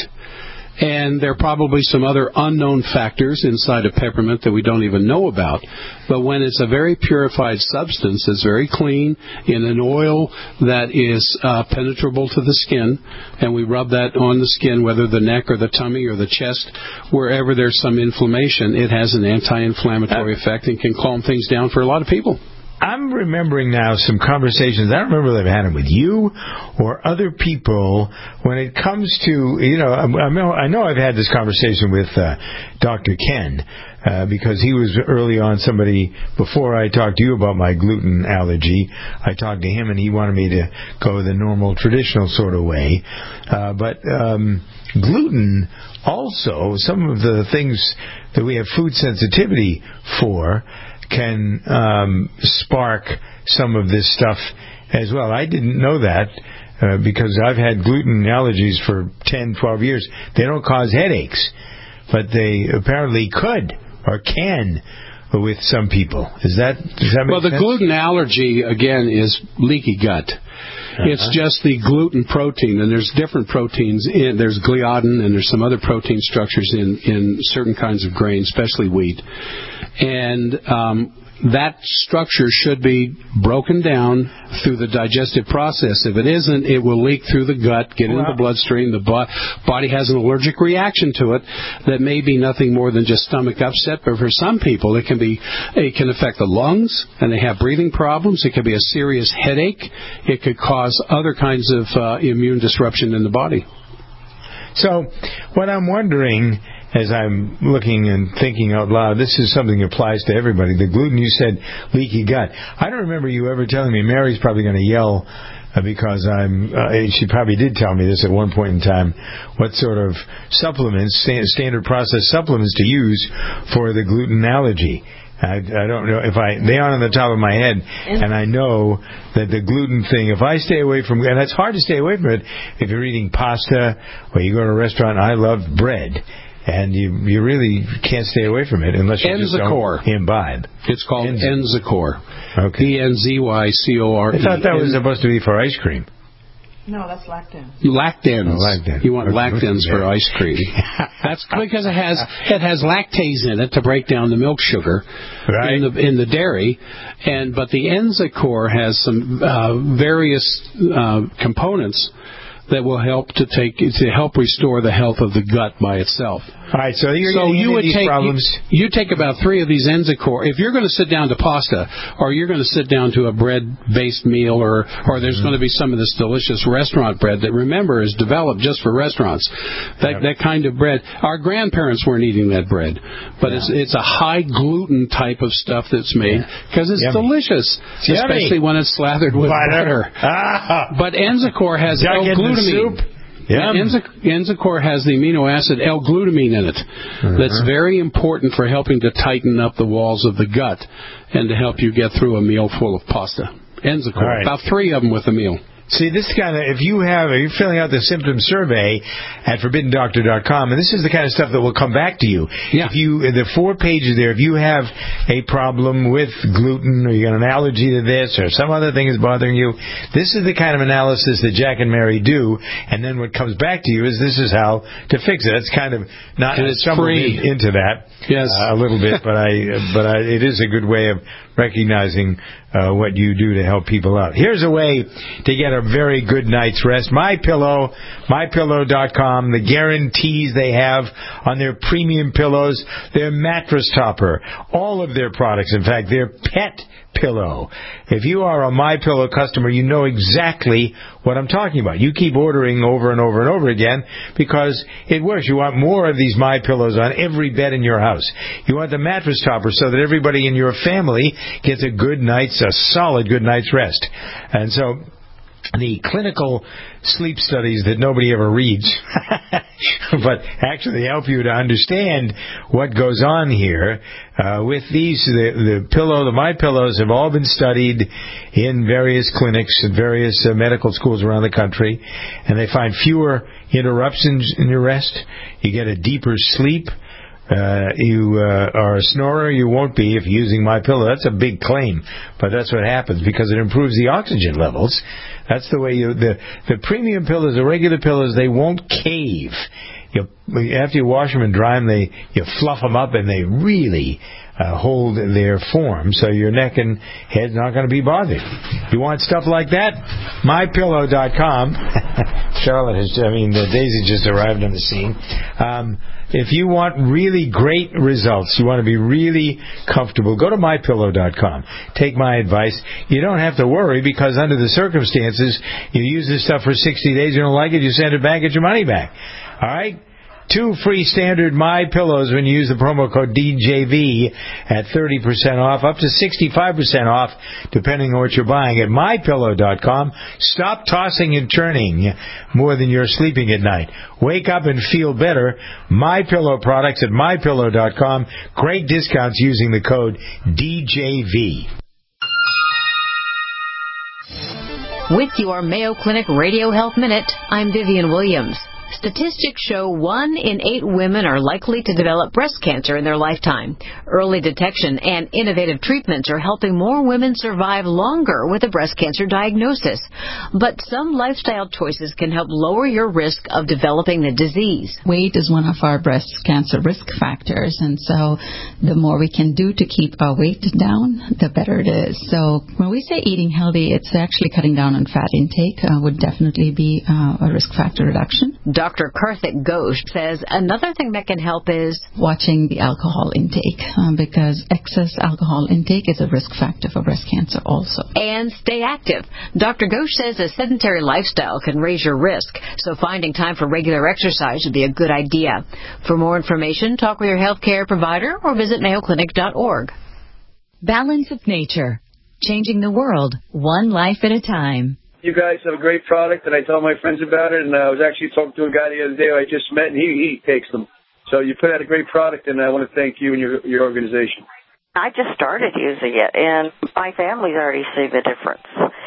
And there are probably some other unknown factors inside of peppermint that we don't even know about. But when it's a very purified substance, it's very clean, in an oil that is uh, penetrable to the skin, and we rub that on the skin, whether the neck or the tummy or the chest, wherever there's some inflammation, it has an anti-inflammatory effect and can calm things down for a lot of people. I'm remembering now some conversations. I don't remember whether I've had them with you or other people when it comes to, you know, I know, I know I've had this conversation with uh, Doctor Ken, uh, because he was early on somebody, before I talked to you about my gluten allergy, I talked to him and he wanted me to go the normal, traditional sort of way. Uh, but um, gluten also, some of the things that we have food sensitivity for can um, spark some of this stuff as well. I didn't know that. Uh, because I've had gluten allergies for ten, twelve years. They don't cause headaches, but they apparently could or can with some people. Is that, does that make well, the sense? gluten allergy, again, is leaky gut. Uh-huh. It's just the gluten protein, and there's different proteins. In, there's gliadin, and there's some other protein structures in, in certain kinds of grain, especially wheat. And um, that structure should be broken down through the digestive process. If it isn't, it will leak through the gut, get into the bloodstream. The bo- body has an allergic reaction to it that may be nothing more than just stomach upset, but for some people it can be, it can affect the lungs, and they have breathing problems. It could be a serious headache. It could cause other kinds of uh, immune disruption in the body. So, what I'm wondering, as I'm looking and thinking out loud, this is something that applies to everybody. The gluten, you said, leaky gut. I don't remember you ever telling me. Mary's probably going to yell uh, because I'm. Uh, she probably did tell me this at one point in time. What sort of supplements, sta- standard process supplements, to use for the gluten allergy? I, I don't know if I, they aren't on the top of my head, and I know that the gluten thing, if I stay away from, and it's hard to stay away from it if you're eating pasta or you go to a restaurant. I love bread, and you you really can't stay away from it unless you just don't imbibe. It's called Enzicor. Okay. E N Z Y C O R E. I thought that was supposed to be for ice cream. No, that's lactans. Lactans. Oh, lactans. You want okay. lactans for ice cream. That's because it has it has lactase in it to break down the milk sugar right. in the in the dairy, and but the Enzicor has some uh, various uh, components that will help to take to help restore the health of the gut by itself. All right, so you're so getting you into would these take problems. You, you take about three of these Enzicor. If you're going to sit down to pasta, or you're going to sit down to a bread-based meal, or or there's mm-hmm. going to be some of this delicious restaurant bread that, remember, is developed just for restaurants. That yep. that kind of bread. Our grandparents weren't eating that bread, but yeah. it's it's a high gluten type of stuff that's made because yeah. it's Yummy. delicious, it's especially yummy. when it's slathered with butter. butter. Ah. But Enzicor has L-glutamine. Yeah. Enzicor has the amino acid L-glutamine in it. Uh-huh. That's very important for helping to tighten up the walls of the gut and to help you get through a meal full of pasta. Enzicor, right. About three of them with a meal. See, this kind of, if you have, if you're filling out the symptom survey at forbidden doctor dot com, and this is the kind of stuff that will come back to you. Yeah. If you, the four pages there, if you have a problem with gluten, or you got an allergy to this, or some other thing is bothering you, this is the kind of analysis that Jack and Mary do, and then what comes back to you is this is how to fix it. It's kind of not, and it's free into that. Yes. Uh, a little bit, but I, but I, it is a good way of recognizing uh, what you do to help people out. Here's a way to get a very good night's rest. MyPillow, my pillow dot com, the guarantees they have on their premium pillows, their mattress topper, all of their products, in fact, their pet pillow. If you are a MyPillow customer, you know exactly what I'm talking about. You keep ordering over and over and over again because it works. You want more of these MyPillows on every bed in your house. You want the mattress topper so that everybody in your family gets a good night's, a solid good night's rest. And so the clinical sleep studies that nobody ever reads, but actually help you to understand what goes on here. Uh, with these, the, the pillow, the My Pillows have all been studied in various clinics and various uh, medical schools around the country, and they find fewer interruptions in your rest. You get a deeper sleep. Uh, you uh, are a snorer, you won't be if you're using My Pillow. That's a big claim, but that's what happens because it improves the oxygen levels. That's the way you, the, the premium pillows, the regular pillows, they won't cave. You, after you wash them and dry them, they, you fluff them up and they really uh, hold their form, so your neck and head's not going to be bothered. You want stuff like that? My Pillow dot com. Charlotte has, I mean, uh, Daisy just arrived on the scene. Um, If you want really great results, you want to be really comfortable, go to My Pillow dot com. Take my advice. You don't have to worry because under the circumstances, you use this stuff for sixty days, you don't like it, you send it back, get your money back. All right? Two free standard My Pillows when you use the promo code D J V at thirty percent off, up to sixty-five percent off, depending on what you're buying at my pillow dot com. Stop tossing and turning more than you're sleeping at night. Wake up and feel better. MyPillow products at my pillow dot com. Great discounts using the code D J V. With your Mayo Clinic Radio Health Minute, I'm Vivian Williams. Statistics show one in eight women are likely to develop breast cancer in their lifetime. Early detection and innovative treatments are helping more women survive longer with a breast cancer diagnosis. But some lifestyle choices can help lower your risk of developing the disease. Weight is one of our breast cancer risk factors, and so the more we can do to keep our weight down, the better it is. So when we say eating healthy, it's actually cutting down on fat intake uh, would definitely be uh, a risk factor reduction. Doctor Karthik Ghosh says another thing that can help is watching the alcohol intake, um, because excess alcohol intake is a risk factor for breast cancer also. And stay active. Doctor Ghosh says a sedentary lifestyle can raise your risk, so finding time for regular exercise would be a good idea. For more information, talk with your healthcare provider or visit mayo clinic dot org. Balance of Nature, changing the world one life at a time. You guys have a great product, and I tell my friends about it, and I was actually talking to a guy the other day who I just met, and he, he takes them. So you put out a great product, and I want to thank you and your, your organization. I just started using it, and my family's already seen the difference.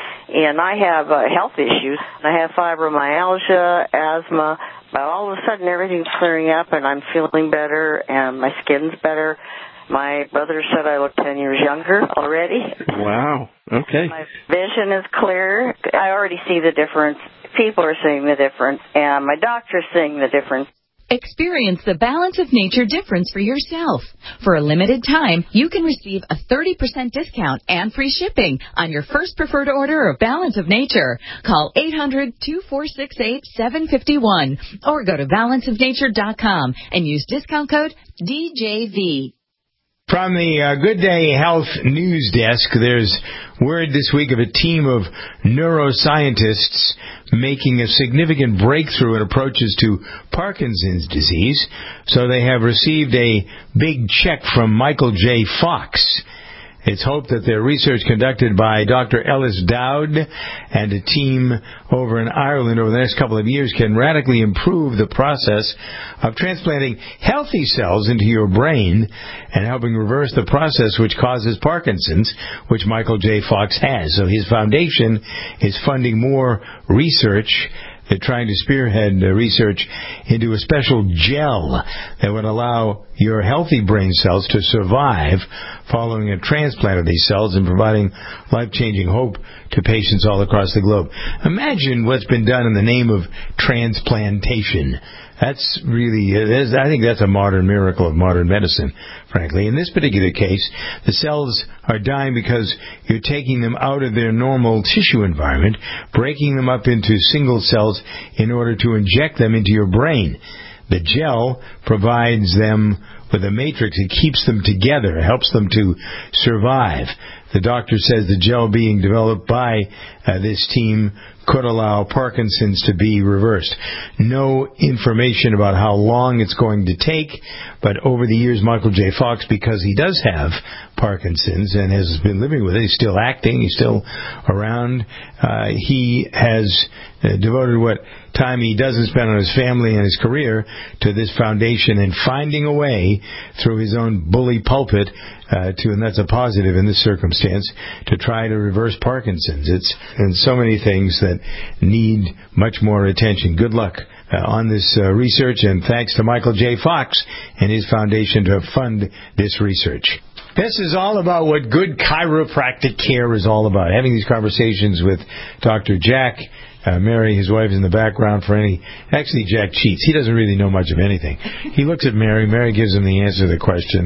And I have uh, health issues. I have fibromyalgia, asthma, but all of a sudden everything's clearing up, and I'm feeling better, and my skin's better. My brother said I look ten years younger already. Wow. Okay. My vision is clear. I already see the difference. People are seeing the difference, and my doctor's seeing the difference. Experience the Balance of Nature difference for yourself. For a limited time, you can receive a thirty percent discount and free shipping on your first preferred order of Balance of Nature. Call eight hundred, two four six eight, seven five one or go to balance of nature dot com and use discount code D J V. From the uh, Good Day Health News Desk, there's word this week of a team of neuroscientists making a significant breakthrough in approaches to Parkinson's disease. So they have received a big check from Michael J. Fox. It's hoped that their research conducted by Doctor Ellis Dowd and a team over in Ireland over the next couple of years can radically improve the process of transplanting healthy cells into your brain and helping reverse the process which causes Parkinson's, which Michael J. Fox has. So his foundation is funding more research. They're trying to spearhead research into a special gel that would allow your healthy brain cells to survive following a transplant of these cells and providing life-changing hope to patients all across the globe. Imagine what's been done in the name of transplantation. That's really, I think that's a modern miracle of modern medicine, frankly. In this particular case, the cells are dying because you're taking them out of their normal tissue environment, breaking them up into single cells in order to inject them into your brain. The gel provides them with a matrix that keeps them together, helps them to survive. The doctor says the gel being developed by uh, this team could allow Parkinson's to be reversed. No information about how long it's going to take, but over the years, Michael J. Fox, because he does have Parkinson's and has been living with it, he's still acting, he's still around, uh, he has uh, devoted what time he doesn't spend on his family and his career to this foundation and finding a way through his own bully pulpit uh, to, and that's a positive in this circumstance, to try to reverse Parkinson's. It's and so many things that need much more attention. Good luck uh, on this uh, research, and thanks to Michael J. Fox and his foundation to fund this research. This is all about what good chiropractic care is all about. Having these conversations with Doctor Jack. Uh, Mary, his wife, is in the background for any... Actually, Jack cheats. He doesn't really know much of anything. He looks at Mary. Mary gives him the answer to the question.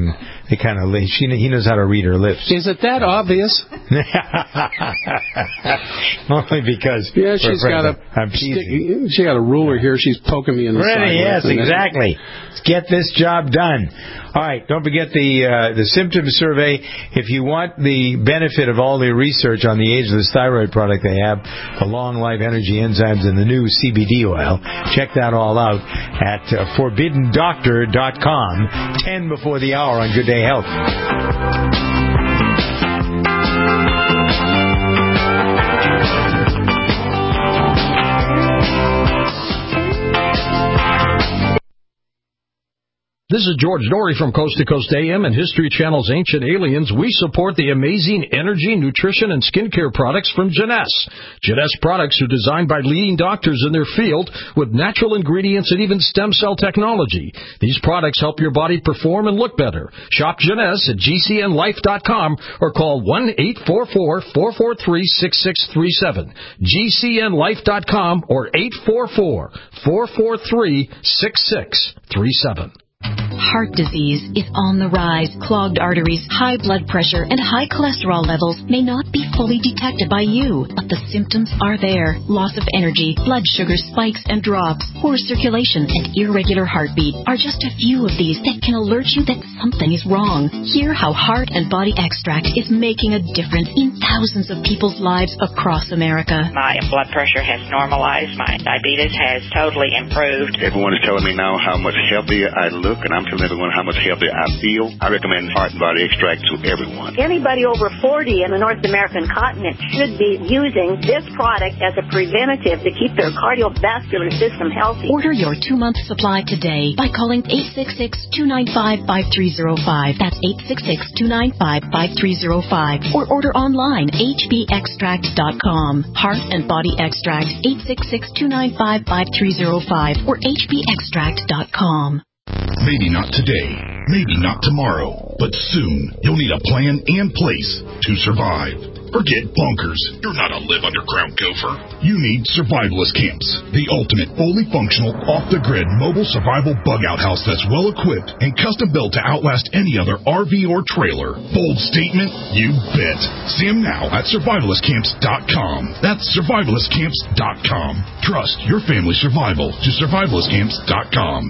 they kind of she he knows how to read her lips. Is it that obvious? Only because yeah, she's got a I'm stick, she got a ruler here. She's poking me in the really, side. Yes, exactly. Let's get this job done. All right, don't forget the uh, the symptom survey. If you want the benefit of all the research on the ageless thyroid product they have, the long life energy enzymes, and the new C B D oil, check that all out at uh, forbidden doctor dot com. Ten before the hour on Good Day Health. This is George Dory from Coast to Coast A M and History Channel's Ancient Aliens. We support the amazing energy, nutrition, and skincare products from Jeunesse. Jeunesse products are designed by leading doctors in their field with natural ingredients and even stem cell technology. These products help your body perform and look better. Shop Jeunesse at G C N life dot com or call one eight four four, four four three, six six three seven. G C N life dot com or eight four four, four four three, six six three seven. Heart disease is on the rise. Clogged arteries, high blood pressure, and high cholesterol levels may not be fully detected by you, but the symptoms are there. Loss of energy, blood sugar spikes and drops, poor circulation, and irregular heartbeat are just a few of these that can alert you that something is wrong. Hear how Heart and Body Extract is making a difference in thousands of people's lives across America. My blood pressure has normalized. My diabetes has totally improved. Everyone is telling me now how much healthier I look, and I'm telling everyone how much healthier I feel. I recommend Heart and Body Extract to everyone. Anybody over forty in the North American continent should be using this product as a preventative to keep their cardiovascular system healthy. Order your two-month supply today by calling eight six six, two nine five, five three zero five. That's eight six six, two nine five, five three zero five. Or order online, H B extract dot com. Heart and Body Extract, eight six six, two nine five, five three zero five or H B extract dot com. Maybe not today, maybe not tomorrow, but soon you'll need a plan and place to survive. Forget bunkers. You're not a live underground gopher. You need Survivalist Camps, the ultimate fully functional, off-the-grid mobile survival bug-out house that's well-equipped and custom-built to outlast any other R V or trailer. Bold statement? You bet. See them now at survivalist camps dot com. That's survivalist camps dot com. Trust your family's survival to survivalist camps dot com.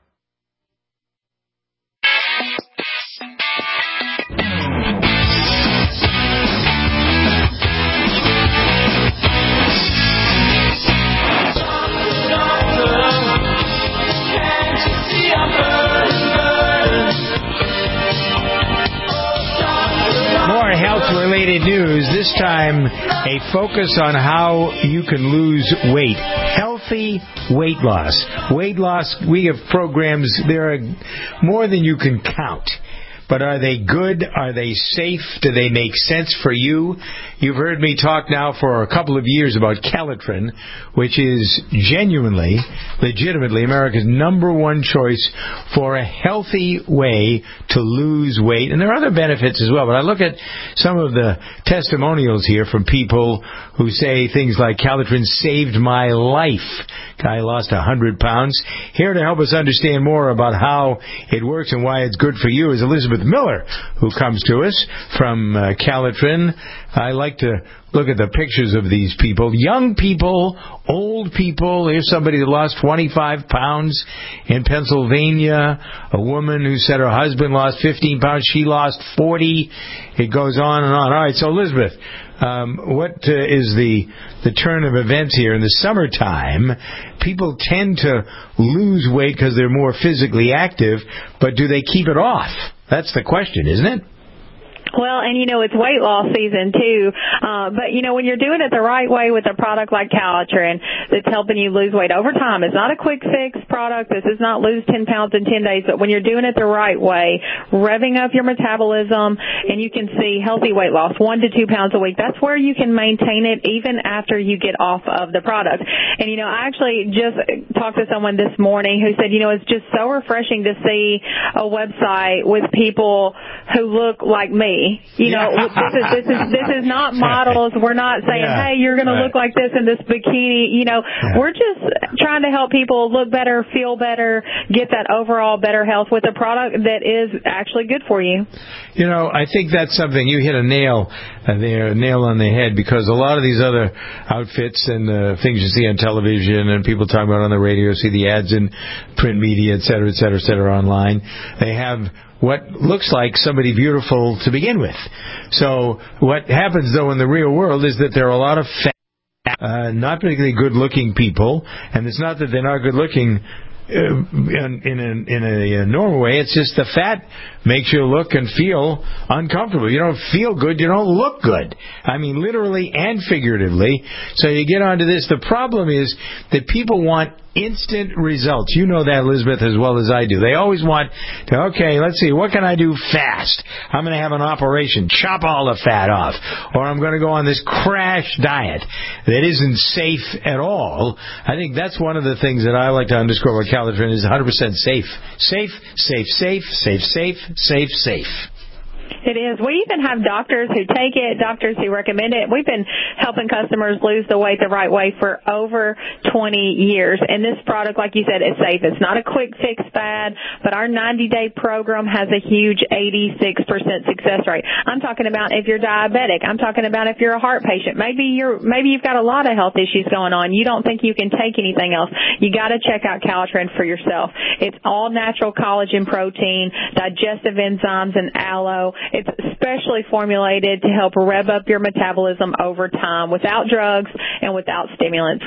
Related news, this time a focus on how you can lose weight. Healthy weight loss. Weight loss, we have programs, there are more than you can count. But are they good? Are they safe? Do they make sense for you? You've heard me talk now for a couple of years about Calitrin, which is genuinely, legitimately America's number one choice for a healthy way to lose weight. And there are other benefits as well. But I look at some of the testimonials here from people who say things like, Calitrin saved my life. Guy lost one hundred pounds. Here to help us understand more about how it works and why it's good for you is Elizabeth Miller, who comes to us from uh, Calitrin. I like to look at the pictures of these people. Young people, old people. Here's somebody that lost twenty-five pounds in Pennsylvania. A woman who said her husband lost fifteen pounds. She lost forty. It goes on and on. All right, so Elizabeth, um, what uh, is the the turn of events here? In the summertime, people tend to lose weight because they're more physically active, but do they keep it off? That's the question, isn't it? Well, and you know, it's weight loss season too. Uh, but you know, when you're doing it the right way with a product like Calitrin that's helping you lose weight over time, it's not a quick fix product. This is not lose ten pounds in ten days, but when you're doing it the right way, revving up your metabolism, and you can see healthy weight loss, one to two pounds a week, that's where you can maintain it even after you get off of the product. And you know, I actually just talked to someone this morning who said, you know, it's just so refreshing to see a website with people who look like me. pretty. You know, this is this is this is not models. We're not saying, yeah. hey, you're going right. to look like this in this bikini. You know, yeah. we're just trying to help people look better, feel better, get that overall better health with a product that is actually good for you. You know, I think that's something you hit a nail uh, there, a nail on the head, because a lot of these other outfits and uh, things you see on television and people talking about on the radio, see the ads in print media, et cetera, et cetera, et cetera, online, they have what looks like somebody beautiful to begin with. So what happens, though, in the real world is that there are a lot of fat, uh, not particularly good-looking people, and it's not that they're not good-looking Uh, in, in, a, in a normal way. It's just the fat makes you look and feel uncomfortable. You don't feel good. You don't look good. I mean, literally and figuratively. So you get onto this. The problem is that people want instant results. You know that, Elizabeth, as well as I do. They always want to, okay, let's see, what can I do fast? I'm going to have an operation, chop all the fat off. Or I'm going to go on this crash diet that isn't safe at all. I think that's one of the things that I like to underscore about Calitrin is one hundred percent safe. Safe, safe, safe, safe, safe, safe, safe. It is. We even have doctors who take it, doctors who recommend it. We've been helping customers lose the weight the right way for over twenty years. And this product, like you said, is safe. It's not a quick fix fad, but our ninety-day program has a huge eighty-six percent success rate. I'm talking about if you're diabetic. I'm talking about if you're a heart patient. Maybe you're, maybe you've got a lot of health issues going on. You don't think you can take anything else. You got to check out Calitrin for yourself. It's all natural collagen protein, digestive enzymes, and aloe. It's specially formulated to help rev up your metabolism over time without drugs and without stimulants.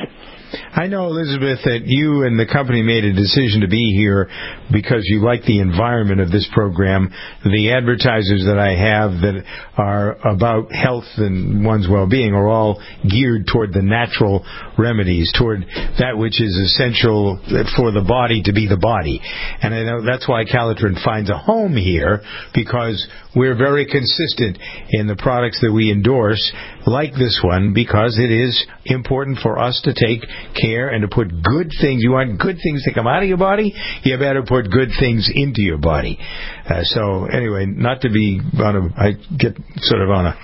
I know, Elizabeth, that you and the company made a decision to be here because you like the environment of this program. The advertisers that I have that are about health and one's well-being are all geared toward the natural remedies, toward that which is essential for the body to be the body. And I know that's why Calitrin finds a home here, because we're very consistent in the products that we endorse, like this one, because it is important for us to take care and to put good things. You want good things to come out of your body, you better put good things into your body. Uh, so anyway, not to be on a, I get sort of on a,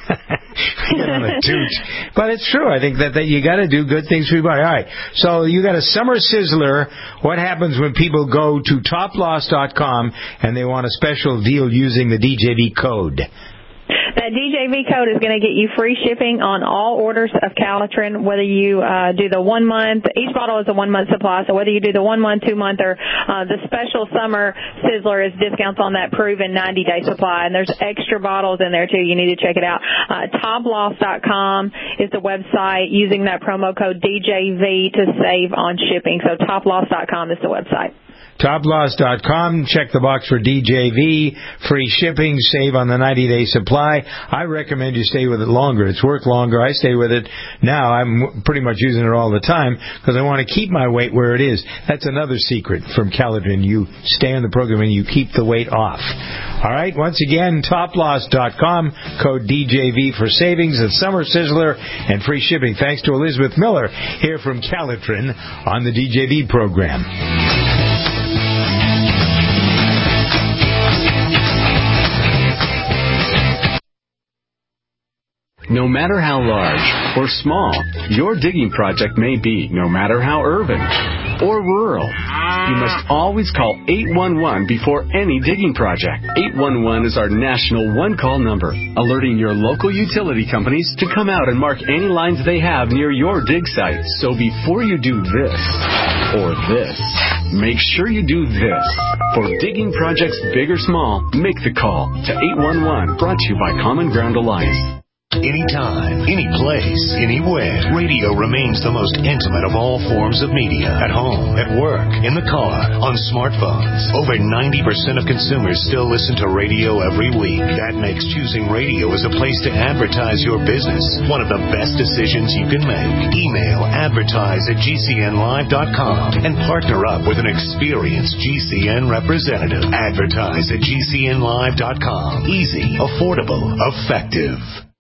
get on a toot, but it's true. I think that, that you got to do good things for your body. All right, so you got a summer sizzler. What happens when people go to top loss dot com and they want a special deal using the D J V code? That D J V code is going to get you free shipping on all orders of Calitrin, whether you uh, do the one month. Each bottle is a one-month supply, so whether you do the one-month, two-month, or uh, the special summer sizzler is discounts on that proven ninety-day supply. And there's extra bottles in there, too. You need to check it out. Uh, top loss dot com is the website, using that promo code D J V to save on shipping. So top loss dot com is the website. top loss dot com. Check the box for D J V. Free shipping. Save on the ninety-day supply. I recommend you stay with it longer. It's worked longer. I stay with it now. I'm pretty much using it all the time because I want to keep my weight where it is. That's another secret from Calitrin. You stay on the program and you keep the weight off. All right. Once again, top loss dot com. Code D J V for savings, a summer sizzler, and free shipping. Thanks to Elizabeth Miller here from Calitrin on the D J V program. No matter how large or small your digging project may be, no matter how urban or rural, you must always call eight one one before any digging project. eight one one is our national one-call number, alerting your local utility companies to come out and mark any lines they have near your dig site. So before you do this or this, make sure you do this. For digging projects big or small, make the call to eight one one, brought to you by Common Ground Alliance. Anytime, any place, anywhere, radio remains the most intimate of all forms of media. At home, at work, in the car, on smartphones. Over ninety percent of consumers still listen to radio every week. That makes choosing radio as a place to advertise your business one of the best decisions you can make. Email advertise at G C N live dot com and partner up with an experienced G C N representative. Advertise at G C N live dot com. Easy, affordable, effective.